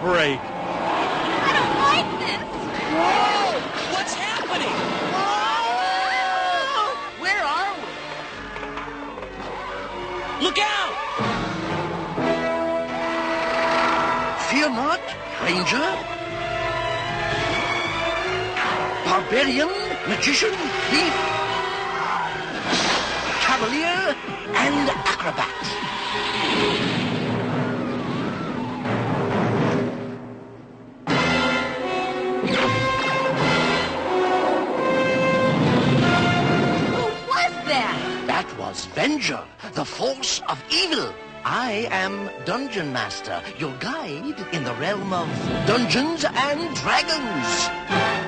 break. I don't like this. Whoa! What's happening? Whoa! Where are we? Look out! Fear not, Ranger. Barbarian, magician, thief, cavalier, and acrobat. Who was that? That was Venger, the force of evil. I am Dungeon Master, your guide in the realm of Dungeons and Dragons.